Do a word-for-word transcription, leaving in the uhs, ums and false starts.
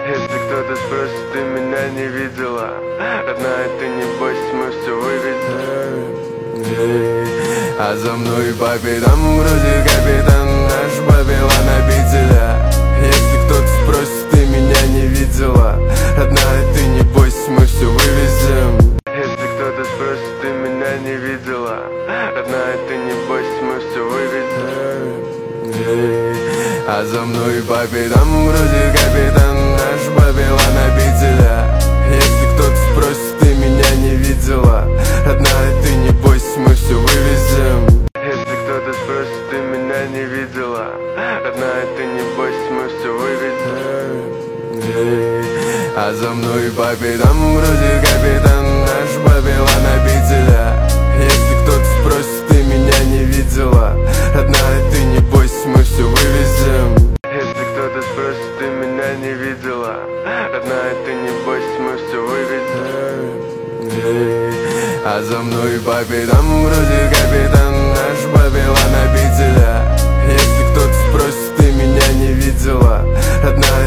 Если кто-то спросит, ты меня не видела, родная, ты не бойся, мы все вывезем. А за мной по пятам вроде капитан наш Вавилон обителя. Если кто-то спросит, ты меня не видела, родная, ты не бойся, мы все вывезем. Если кто-то спросит, ты меня не видела, родная, ты не бойся, мы все вывезем. А за мной по пятам вроде капитан наш Вавилон обителя. Если кто-то спросит, ты меня не видела, родная, ты не бойся, мы все вывезем. Если кто-то спросит, ты меня не видела, родная, ты не бойся, мы все вывезем. А за мной по пятам вроде капитан наш Вавилон обителя. Если кто-то спросит, ты меня не видела, родная, ты не бойся, мы все вывезем. Если кто-то спросит, ты меня не видела, родная, ты не бойся, мы все вывезем. А за мной по пятам вроде капитан наш Вавилон обителя. Если кто-то спросит, ты меня не видела, родная,